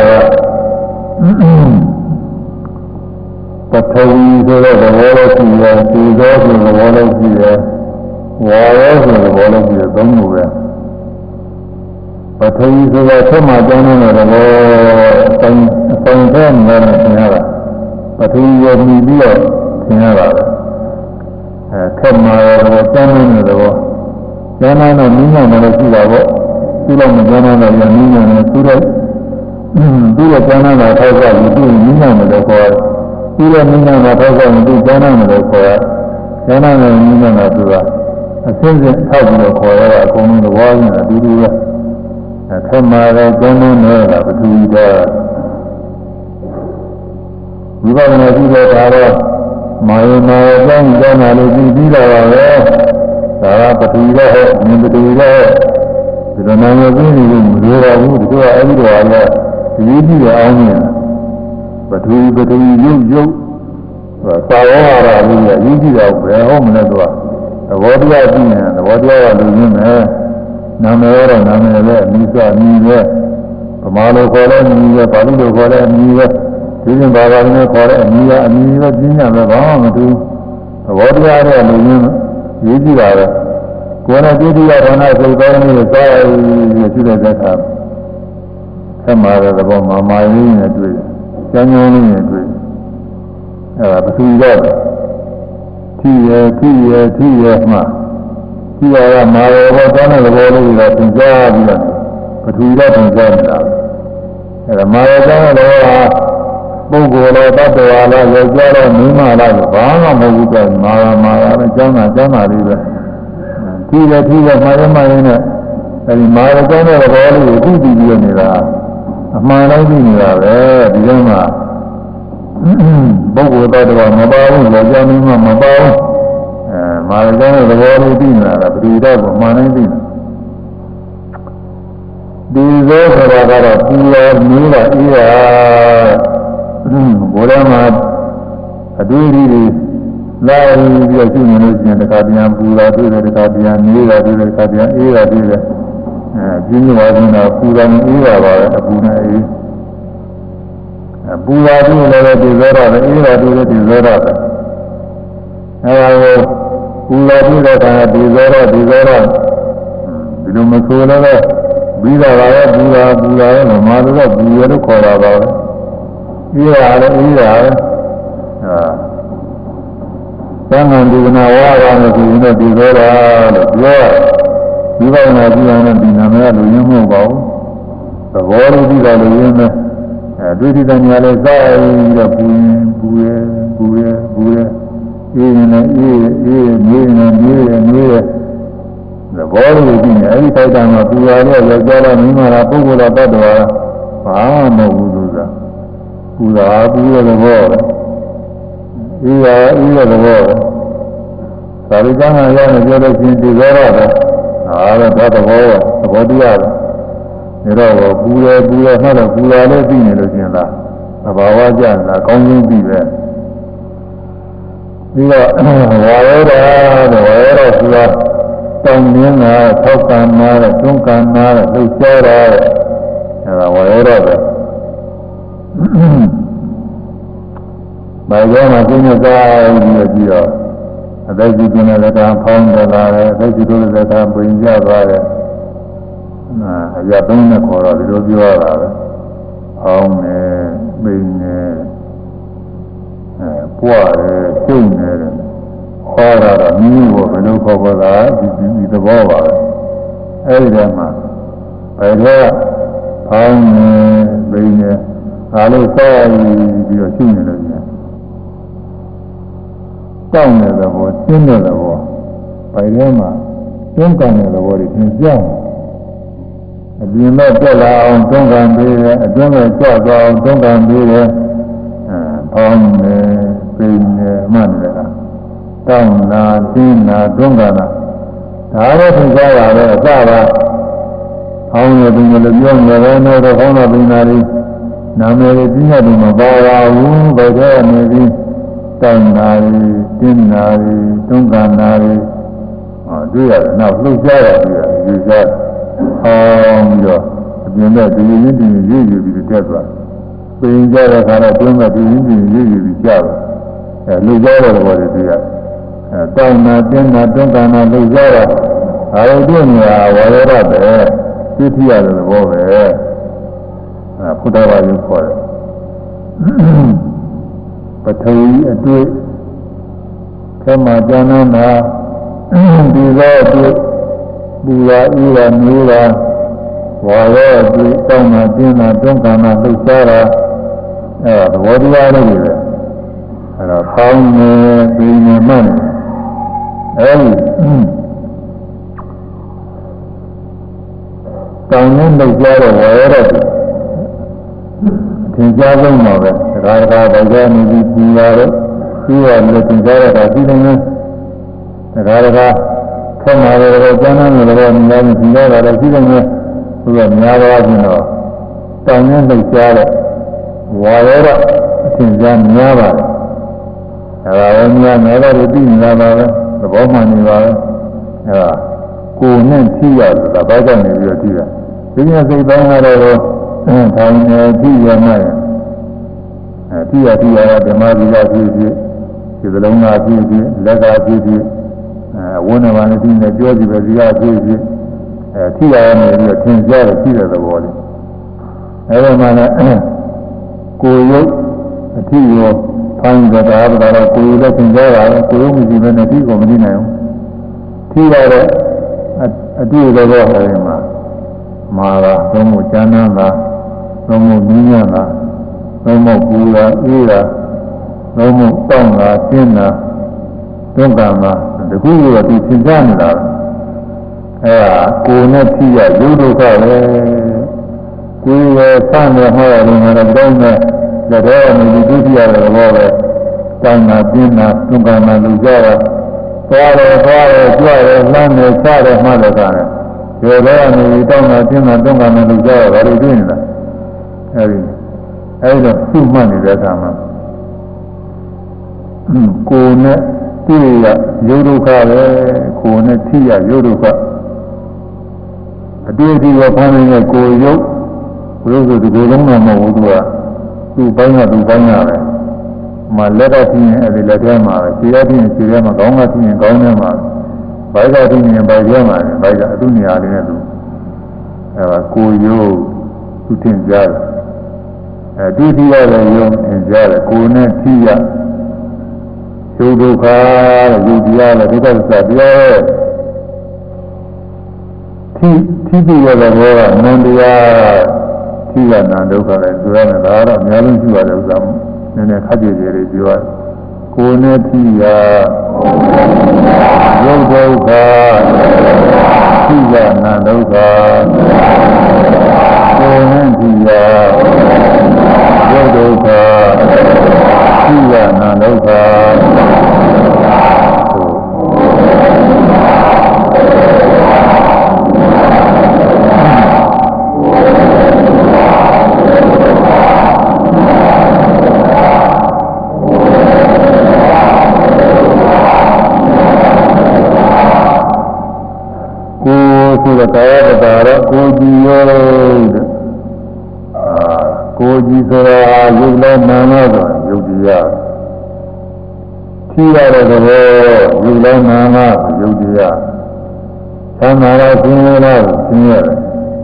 ကပထဝီဆိုတဲ့သဘောလေးရှိတယ်၊ဒီသောဆိုတဲ့သဘောလေးရှိတယ်၊ဝါရောဆိုတဲ့သဘောလေးရှိတယ်သုံးခုပဲပထဝီဆိုတာဆက်မှကျောင်းနေတဲ့သဘောဆိုင်တဲ့နေရာနဲ့သင်ရတာပထဝီကိုမြည်ပြီးတော့သင်ရတာခက်မှာတော့ကျောင်းနေတဲ့သဘောကျောင်းတော့မိညာနဲ့ရှိတာပေါ့သူ့လောက်မကျောင်းတော့ရမိညာနဲ့သူ့ရဲ့ကျောင်းတာထောက်ကြပြီးသူ့မိညာနဲ့လည်းခေါ်ဒီလိုမိညာမှာထောက်ဆောင်သူကျောင်းသားတွေခေါ်ရကျောင်းသားတွေမိညာမှာသူကအစင်းစင်းထောက်ပြီးတော့ခေါ်ရတာအကုန်လုံးသဘောချင်းအတူတူပဲအခက်မှာလည်းကျောင်းသားတွေကပထဝီတော့ဝိပဿနာကြည့်တဲ့အခါတော့မာယနာကျောင်းသားလေးကြည့်ပြီးတော့ပဲဒါကပထဝီတော့မြင်ပထဝီတော့ဒီလိုနာမည်ကြီးနေလို့မလိုပါဘူးဒီကအဲ့ဒီတော့လည်းဒီကြည့်ရအောင်မြင်ပထဝီရုပ်သာဝရရာလေးရည်ကြည့်တော့ဘယ်ဟုတ်မလဲသူကသဘောတရားကြည့်ရင်သဘောတရားကလူရင်းမယ်နာမည်ရောနာမည်ပဲမိစ္ဆာမိပဲဗမာလိုခေါ်လဲမိပဲပါဠိလိုခေါ်လဲမိပဲဒီရင်ဘာသာနဲ့ခေါ်တဲ့အမည်ကအမည်ပဲပြင်းရပဲဘာမှမတူသဘောတရားတဲ့လူရင်းရေးကြည့်တာပဲကိုယ်နဲ့တိတိယဌာနစိတ်တော်မျိုးကိုစားရည်ရှိတဲ့သက်သာဆက်မှာတဲ့သဘောမာရင်းနဲ့တွေ့ကျမ်းကျမ်းလေးနဲ့တွေ့အဲဒါပထူတော့ထိရမှဒီရမာရဘောတောင်းတဲ့သဘောလေးကိုသင်ကြားပြီးတော့ပထူတော့သင်ကြားနေတာအဲဒါမာရတောင်းတဲ့သဘောပုဂ္ဂိုလ်တော်တ attva လားယောက်ျားလားမိန်းမလားဘာမှမဟုတ်ဘူးကမာရပဲကျောင်းသားလေးပဲထိရမှာရင်းနဲ့အဲဒီမာရကျောင်းတဲ့သဘောလေးကိုသိပြီးရနေတာအမှန်တိုင်းသိနေတာပဲဒီထဲမှာပုဂ္ဂိုလ်တ attva မပါဘူးယောက်ျားမိန်းမမပါဘူးမာရကျောင်းတဲ့သဘောလေးသိနေတာကပရိသတ်ကိုအမှန်တိုင်းသိနေတာဒီလိုဆိုတာကတော့ပူရမီးတာအေးတာဘုရားမှာအတွေ့အကြုံတွေလာပြီးတော့ရှိနေလို့ရှိရင်တခါပြန်ပူတာတွေ့တယ်တခါပြန်နေတာတွေ့တယ်တခါပြန်အေးတာတွေ့တယ်ပြင်းသွားခြင်းတော့ပူတာနဲ့အေးတာပါပဲအပူနဲ့အေးပူတာတွေ့လည်းဒီဇောတော့အေးတာတွေ့လည်းဒီဇောတော့အဲဒါကိုပူတာတွေ့တဲ့အခါဒီဇောတော့ဒီလိုမဆိုလည်းပြီးတာပါပဲပူတာရဲ့မာတို့ကပူရလို့ခေါ်တာပါပဲအေးရတယ်သံဃာဒီကနာဝါရမယ်ဆိုရင်ဒီသောတာလို့ပြောဒီဘက်မှာကြည့်အောင်လည်းဒီနာမည်ကလူရင်းမဟုတ်ပါဘူးသဘောလို့ကြည့်တာလူရင်းနဲ့တွေ့တဲ့နေရာလဲစားပြီးတော့ပူရဲအေးနေသဘောလို့ကြည့်နေအဲဒီထိုက်တာမှာပူရတဲ့ယောက်ျားလားမိန်းမလားပုဂ္ဂိုလ်လားတ attva ဘာမှမဟုတ်ဘူးဆိုတာပူရတဲ့ဘောအေးရတဲ့ဘောသာရိကံကရောက်နေကြလို့ချင်းဒီဇောရပဲဒါသဘောတရားပဲဒါတော့ပူရမှတော့ပူရလေးသိနေလို့ချင်းလားသဘာဝကျလားကောင်းချင်းသိပဲပြီးတော့ဝါရောဆိုတာတောင်းရင်းကထောက်ကံနာတဲ့တွန်းကံနာတဲ့လှုပ်ရှားတာတဲ့အဲဒါဝါရောပဲဘာကြောင့်မှသိနေကြပြီးတော့အသက်ကြီးနေတဲ့ကံဖောင်းတယ်လာတယ်အသက်ကြီးတဲ့ကံပြင်ကြသွားတယ်အရာသုံးနဲ့ခေါ်တော့ဒီလိုပြောရတာပဲဖောင်းနေပိန်နေပွားတယ်ကျုံနေတယ်ခေါ်တာတော့မိမိကိုဘယ်လိုခေါ်ပေါ်တာဒီသဘောပါပဲအဲဒီတည်းမှာဘယ်လိုဖောင်းနေပိန်နေအားလို့စောပြီးတော့ရှိနေလို့တောင်းတဲ့သဘောကျင်းတဲ့သဘောပိုင်ထဲမှာတွန်းကန်တဲ့သဘောတွေသင်ပြောင်းအပြင်မဲ့ပြက်လာအောင်တွန်းကန်ပေးတယ်အတွင်းမဲ့ကြွသွားအောင်တွန်းကန်ပေးတယ်ဖောင်းနေပိန်နေမှန်တယ်တောင်းလာတင်းလာတွန်းကန်လာဒါလည်းသင်ကြားရတယ်အစပါဖောင်းနေတယ်လို့ပြောနေတယ်တော့ဖောင်းတော့ပင်လာပြီးနာမည်ကြီးညတ်တယ်မပါပါဘူးဘယ်ထဲနေပြီးတောင်းနာရီတင်းနာရီတွန်းကန်နာရီတွေ့ရတယ်နောက်လှုပ်ရှားရတယ်ယူစားအောင်ပြီးတော့အပြင်မဲ့ဒီရင်းတင်ရေးယူပြီးတက်သွားပင်ကြတဲ့ခါတော့တွန်းမဲ့ဒီရင်းတင်ရေးယူပြီးကြားတယ်လှုပ်ရှားတဲ့ဘောတွေတွေ့ရတောင်းနာတင်းနာတွန်းကန်နာလှုပ်ရှားတာအားလုံးတွေ့နေတာဝါရောပဲသိထရတဲ့ဘောပဲဘုဒ္ဓဘာသာခေါ်တယ်ပထဝီအတွေ့ထဲမှာကျမ်းနာဒီလိုအတွေ့ပူရာအေးရာမျိုးရာဝါရောအတွေ့တောင်းတာတင်းတာတွန်းကန်တာလှုပ်ရှားတာအဲဒါသဘောတရားလေးတွေပဲအဲဒါဖောင်းနေပြီးနေမှန်းအဲဒီတောင်းနေလှုပ်ရှားတဲ့ဝါရောအသင်ကြားဆုံးပါပဲဒါကဗေဒနေပြီးပြီးလာတော့ပြီးရလို့သင်ကြားရတာပြီးတယ်နော်ဒါကဆက်မှာတော့ကျမ်းစာတွေတော့များပြီးသင်ကြားတာလည်းပြီးတယ်နော်သူကများသွားခြင်းတော့တောင်းနေလှုပ်ရှားတဲ့ဝါရောတော့အသင်ကြားများပါတယ်ဒါကလည်းများများတော့ပြီးနေတာပါပဲသဘောမှန်နေပါပဲအဲဒါကိုယ်နဲ့ကြည့်ရတာဘာကြောင့်နေပြီးတော့ကြည့်တာဒီနေ့စိတ်ပိုင်းကတော့ထိုင်နေကြည့်ရမှတိယတိယဓမ္မတိယဖြစ်ဖြစ်ဒီသလုံးသားဖြစ်ဖြစ်လက်ကဖြစ်ဖြစ်ဝိနည်းပါနဲ့ဒီနဲ့ပြောကြည့်ပဲဒီကဖြစ်ဖြစ်ထိရရနေပြီးတော့သင်ကြားရရှိတဲ့သဘောလေးအဲဒီမှာလည်းကိုယ်ရုပ်အထိရောဖိုင်းကြတာကတော့ကိုယ်လည်းသင်ကြားရတယ်ကိုယ်ရုပ်မရှိဘဲနဲ့ဒီကိုမသိနိုင်ဘူးထိရတဲ့အတွေ့အကြုံတော့အဲဒီမှာမာတာသုံးဖို့ကျမ်းမ်းတာသုံးဖို့နည်းညံ့တာသုံးဖို့ပူတာအေးတာသုံးဖို့တောင်းတာကျင်းတာတွန်းကန်တာတခုခုတော့ဒီသင်ကြားနေတာအဲဒါကိုယ်နဲ့ထိရရုပ်ဒုက္ခပဲကိုယ်ရဲ့ဆန့်နေဟောရတယ်ငါတို့တောင်းတဲ့လက်တော်နေဒီဒုတိယရဲ့ဘောပဲတောင်းတာကျင်းတာတွန်းကန်တာလူကြတာသွားတယ်ကြွတယ်လှမ်းတယ်ချတယ်မှတ်တယ်ကလည်းဒီတော့နေတောင်းတာကျင်းတာတွန်းကန်တာလူကြတာဘာလို့တွေ့နေတာအဲဒီတော့သူ့မှတ်နေတဲ့အခါမှာကိုယ်နဲ့တွေ့ရရုပ်ဒုက္ခပဲကိုယ်နဲ့ထိရရုပ်ဒုက္ခအတွေ့အထိရောဖောင်းနေတဲ့ကိုယ်ရုပ်ဆိုဒီလိုလုံးတော့မဟုတ်ဘူးသူ့ပိုင်းကသူ့ပိုင်းကပဲမလက်တော့ဖြစ်ရင်အဲဒီလက်ထဲမှာပဲခြေရဖြစ်ရင်ခြေထဲမှာခေါင်းကဖြစ်ရင်ခေါင်းထဲမှာဘိုက်ကဖြစ်ရင်ဘိုက်ထဲမှာဘိုက်ကအတုနေရာလေးနဲ့သူအဲဒါကိုယ်ရုပ်သူထင်ကြတယ်တွေ့ထိရတဲ့ရုပ်ထင်ကြတယ်ကိုယ်နဲ့ထိရဒုက္ခတဲ့ယူတရားလည်းဒုက္ခသစ္စာတရားထိပြီးရတဲ့ဘောကနန္တရားထိရနာဒုက္ခလည်းဆိုရမယ်ဒါတော့အများဆုံးရှိရတဲ့ဥစ္စာနည်းနည်းခက်ကြည်ကြည်လေးပြောရကိုယ်နဲ့ထိရရုပ်ဒုက္ခထိရနာဒုက္ခကိုယ်နဲ့ထိရရုပ်ဒုက္ခထိရနာဒုက္ခကာယပတာရကိုကြည်ရောကိုကြည်ဆိုတာရုပ်လည်းနာမဆိုရုပ်တရားထိရတဲ့သဘောရုပ်လည်းနာမရုပ်တရားသံဃာရဆင်းရဲလားဆင်းရဲတယ်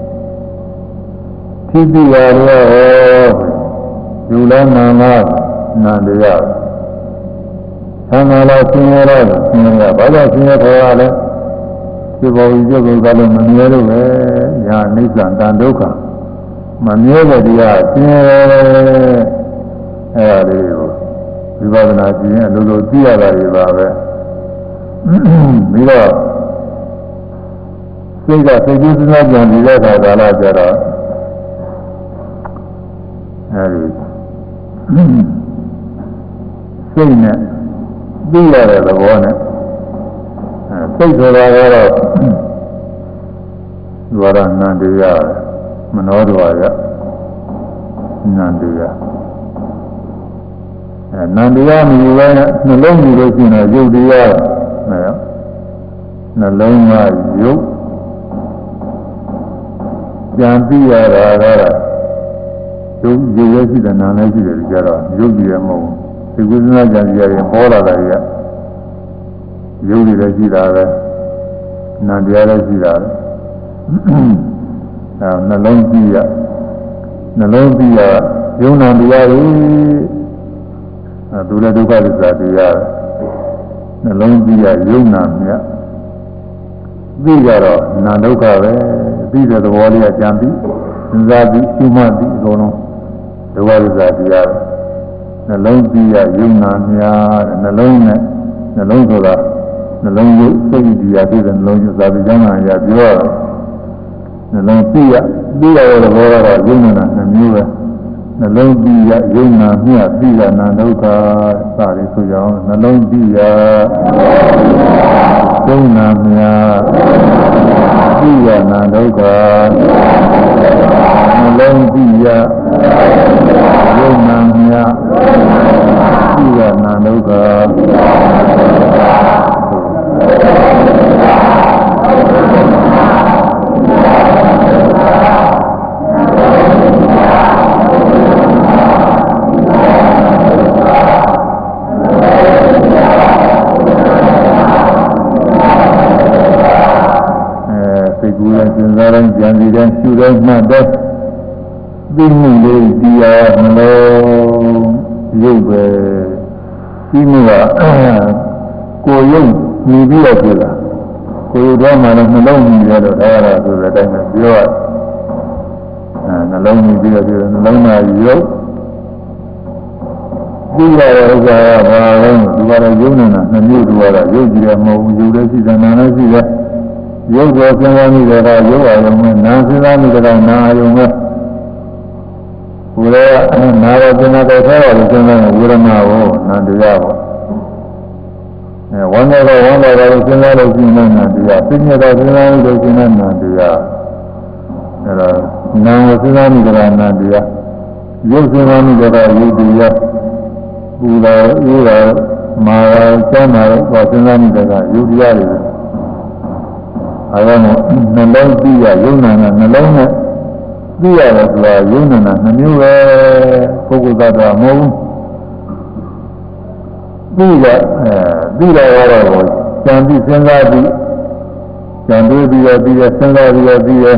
ထိတိရရောရုပ်လည်းနာမနာတရားသံဃာရဆင်းရဲလားဆင်းရဲဘာလို့ဆင်းရဲခေါ်ရလဲဒီဘောကြီးကျုပ်ကလည်းမမြဲလို့ပဲညာအိဋ္ဌံတန်ဒုက္ခမမြဲတဲ့တရားဆင်းရဲအဲ့ဒါလေးကိုဝိပဿနာကြည့်ရင်အလိုလိုသိရတာတွေပါပဲပြီးတော့စိတ်ကစိတ်ကူးစဉ်းစားကြံနေတဲ့အခါကာလကျတော့အဲဒီစိတ်နဲ့သိရတဲ့သဘောနဲ့စိတ်ဆိုတာကတော့ဒွါရနန္တရားမနောဒွါရနန္တရားနန္တရားမြည်ပဲနှလုံးမြည်လို့ရှိရင်ရုပ်တရားနှလုံးကရုပ်ကြံသိရတာကတော့ရုပ်ရဲ့ရှိတဲ့နာနဲ့ရှိတယ်ကြတော့ရုပ်ကြီးရမဟုတ်ဘူးဒီကုသနာကြံစီရရင်ပေါ်လာတာကြီးရုပ်တွေလည်းရှိတာပဲနံတရားလည်းရှိတာပဲနှလုံးကြည့်ရယုံနာတရားတွေသူလည်းဒုက္ခသစ္စာတရားနှလုံးကြည့်ရယုံနာမြတ်သိကြတော့နာဒုက္ခပဲသိတဲ့သဘောလေးကကြံပြီးစဉ်းစားပြီးရှုမှတ်ပြီးအကုန်လုံးဒုက္ခသစ္စာတရားနှလုံးကြည့်ရယုံနာမြတ်နှလုံးနဲ့နှလုံးဆိုတာနှလုံးရုပ်စိတ်တရားပြည့်တဲ့နှလုံးရုပ်သာပြီးကျမ်းဂန်ရပြောရနှလုံးကြည့်ရတဲ့သဘောကတော့ယုံနာနှမျိုးပဲနှလုံးကြည့်ရယုံနာမြတ်ပြီးရနာဒုက္ခစသည်ဆိုကြအောင်နှလုံးကြည့်ရယုံနာမြတ်ပြီးရနာဒုက္ခနှလုံးကြည့်ရယုံနာမြတ်ပြီးရနာဒုက္ခစဉ်းစားတိုင်းကြံစီတိုင်းရှုတိုင်းမှတ်တိုင်းသိမှုလေးတရားနှလုံးရုပ်ပဲသိမှုကကိုယ်ရုပ်မြည်ပြီးတော့ဖြစ်လာကိုယ်ရုပ်တော့မှလည်းနှလုံးမြည်ရတော့ဒါရတာဆိုတဲ့အတိုင်းပဲပြောရနှလုံးမြည်ပြီးတော့ပြောနှလုံးသားရုပ်သိရတဲ့ဥစ္စာကဘာလဲသူကတော့ယုံနေတာနှမျိုးသူကတော့ယုတ်ကြည့်တယ်မဟုတ်ဘူးယုတ်လည်းရှိတယ်နာလည်းရှိတယ်ယုတ်ကိုစဉ်းစားမိတဲ့ကယုတ်အာယုံနဲ့နာစဉ်းစားမိတဲ့ကနာအာယုံနဲ့ဘုရားနာရစဉ်းစားတဲ့ဆောတော်စဉ်းစားတဲ့ဝေဒနာကိုနန္တရားပေါ့ဝန္ဒေတော့စဉ်းစားလို့ရှိရင်နန္တရားသိညတော့စဉ်းစားလို့ရှိရင်နန္တရားအဲဒါနာကိုစဉ်းစားမိတဲ့ကနန္တရားယုတ်စဉ်းစားမိတဲ့ကယုတ်တရားပူလာအေးလာမာလာကျမ်းလာတော့စဉ်းစားမိတဲ့ကယုတ်တရားတွေအဲဒါနဲ့နှလုံးသိရယုံနာနဲ့နှလုံးနဲ့သိရတယ်ဆိုတာယုံနာနှမျိုးပဲပုဂ္ဂိုလ်သတ္တဝါမဟုတ်ဘူးသိရတော့ကြံပြီးစဉ်းစားပြီးကြံတွေးပြီးတော့ပြီးရစဉ်းစားပြီးတော့ပြီးရ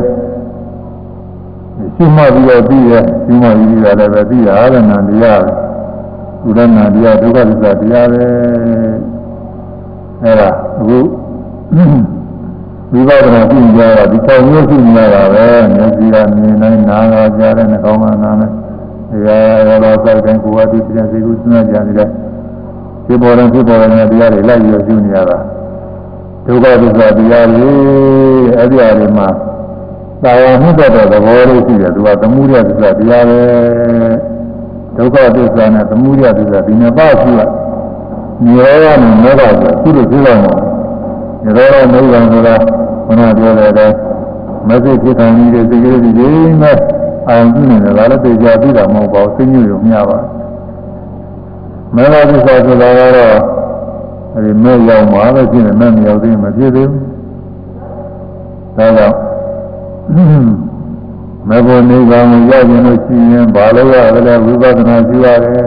ရှိမှပြီးတော့ပြီးရရှိမှပြီးရတယ်ပဲပြီးရတယ်နန္တရားပဲဥဒနာတရားဒုက္ခသစ္စာတရားပဲအဲဒါအခုဝိပဿနာပြုကြတာဒီ၆မျိုးရှိနေတာပဲမျက်စိကမြင်နိုင်နားကကြားတဲ့နှာခေါင်းကနားနဲ့ရောစိုက်တိုင်းကိုယ်ကဒီပြန်စီကူစဉ်းစားကြနေတဲ့ဒီပေါ်တဲ့တရားတွေလိုက်ပြီးပြုနေရတာဒုက္ခသစ္စာတရားတွေအဲ့ဒီအရာတွေမှာသာယာမှုတဲ့သဘောလေးရှိတယ်သူကသမုဒယသစ္စာတရားပဲဒုက္ခသစ္စာနဲ့သမုဒယသစ္စာဒီနှစ်ပါးရှိရနိရောဓနဲ့မေဃဆိုသူတို့ပြောတယ်နိရောဓနိဗ္ဗာန်ဆိုတာဘုရားပြောတဲ့မသိဖြစ်ခံနေတဲ့စိတ်ကလေးတွေနဲ့အောင်ကြည့်နေတယ်ဒါလည်းသိကြပြီးတာမဟုတ်ပါဘူးသိညွတ်ရုံမျှပါမေဃသစ္စာဆိုတာကတော့အဲဒီမဲ့ရောက်မှာပဲဖြစ်နေမဲ့မရောက်သေးမဖြစ်သေးဘူးဒါကြောင့်မေဖို့နိဗ္ဗာန်ကိုရောက်ရင်လို့ရှိရင်ဘာလို့ရတယ်လဲဝိပဿနာရှိရတယ်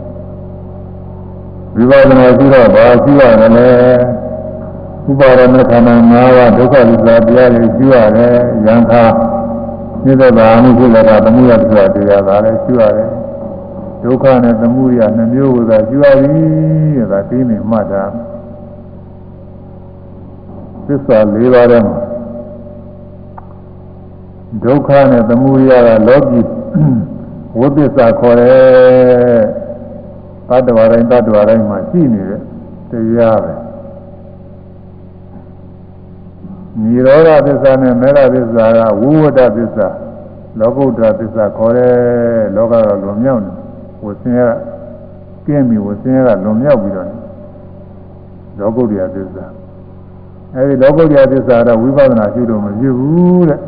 ဝိပဿနာရှိတော့ဘာရှိရတယ်လဲဥပါဒနာခန္ဓာ၅ပါးဒုက္ခသစ္စာတရားတွေရှိရတယ်ယံခာနိစ္စဘာမှုဖြစ်လာတာသမုဒယသစ္စာတရားဒါလည်းရှိရတယ်ဒုက္ခနဲ့သမုဒယနှစ်မျိုးကိုသာရှိရပြီတဲ့ဒါသိနေမှတ်တာသစ္စာ၄ပါးထဲမှာဒုက္ခနဲ့သမုဒယကလောကီဝိသစ္စာခေါ်တယ်တတ္တဝါတိုင်းမှာရှိနေတဲ့တရားပဲနိရောဓသစ္စာနဲ့မေဃသစ္စာကဝိဝတ္တသစ္စာလောကုတ္တရသစ္စာခေါ်တယ်လောကကလွန်မြောက်နေဝဆင်းရဲကင်းပြီးဝဆင်းရဲကလွန်မြောက်ပြီးတော့လောကုတ္တရသစ္စာအဲဒီလောကုတ္တရသစ္စာတော့ဝိပဿနာရှုလို့မဖြစ်ဘူးတဲ့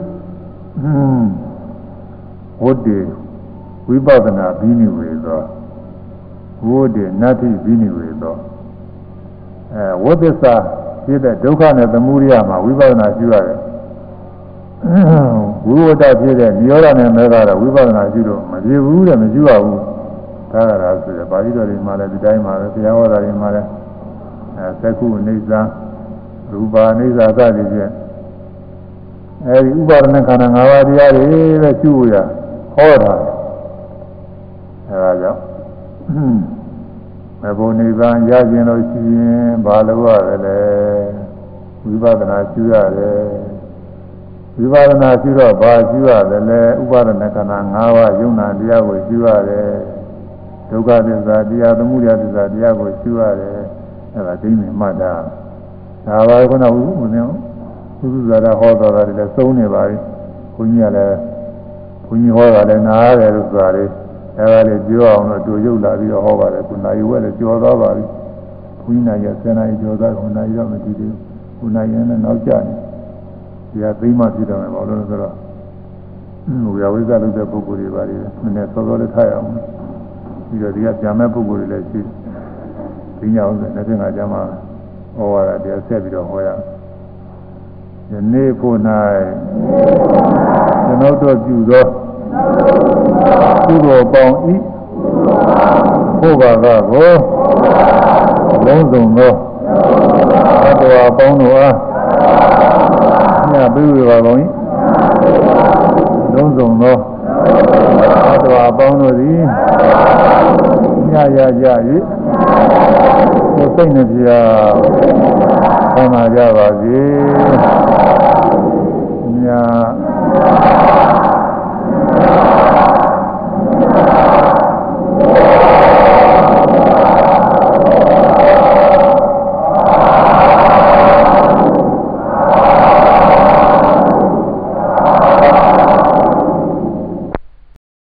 ဝတ္တေဝိပဿနာဘိနိဝေသောဝတ္တေနတ္ထိဘိနိဝေသောဝတ္တစ္စာဖြစ်တဲ့ဒုက္ခနဲ့သမုဒယမှာဝိပဿနာရှုရတယ်ဝိဝတ္တဖြစ်တဲ့နိရောဓနဲ့မေဃတော့ဝိပဿနာရှုလို့မဖြစ်ဘူးတဲ့မရှုရဘူးဒါကလားဆိုရပါဠိတော်တွေမှာလည်းဒီတိုင်းမှာပဲဘုရားဟောတာတွေမှာလည်းသက္ကုအိဋ္ဌာရူပါအိဋ္ဌာစသည်ဖြင့်အဲဒီဥပါဒနာခန္ဓာ၅ပါးတရားတွေပဲရှုရဟောတာအဲဒါကြောင့်မဘုံနိဗ္ဗာန်ရခြင်းလို့ရှိရင်ဘာလို့ရတယ်လဲဝိပဿနာရှုရတယ်ဝိပဿနာရှုတော့ဘာရှုရတယ်လဲဥပါဒနာခန္ဓာ၅ပါးယုံနာတရားကိုရှုရတယ်ဒုက္ခသစ္စာတရားသမုဒယသစ္စာတရားကိုရှုရတယ်အဲဒါသိနေမှတ်တာဒါပါခုနကဦးနေသုဇာတာဟောတော်တာလည်းသုံးနေပါပြီဘုန်းကြီးကလည်းဘုန်းကြီးဟောတာလည်းနားရတယ်လို့ဆိုတာလေအဲဒါလေးပြောအောင်လို့တို့ရုပ်လာပြီးတော့ဟောပါတယ်ခုနာရီဝဲလည်းကြော်သွားပါပြီဘုန်းကြီးနာရီက10နာရီကြော်သွားခုနာရီတော့မကြည့်သေးဘူးခုနာရီနဲ့နောက်ကျနေဒီဟာသိမှပြတော့မယ်ဘာလို့လဲဆိုတော့ဟိုရဝိဇ္ဇလုပ်တဲ့ပုဂ္ဂိုလ်တွေပါလေနည်းနည်းစောစောလေးထားရအောင်ပြီးတော့ဒီကပြန်မဲ့ပုဂ္ဂိုလ်တွေလည်းရှိသိညာအောင်ဆို25ကျမ်းမှာဟောရတာတရားဆက်ပြီးတော့ဟောရယနေ့ဖို့၌ကျွန်ုပ်တို့ပြုသောကုသိုလ်ပေါင်းဤဖို့ပါကကိုလုံးစုံသောအတ္တဝါပေါင်းတို့အားညပေးဝေပါကုန်၏လုံးစုံသောသတ္တဝါအပေါင်းတို့သည်ညရကြ၍ကိုယ်စိတ်နှပြဆန္ဒကြပါစေည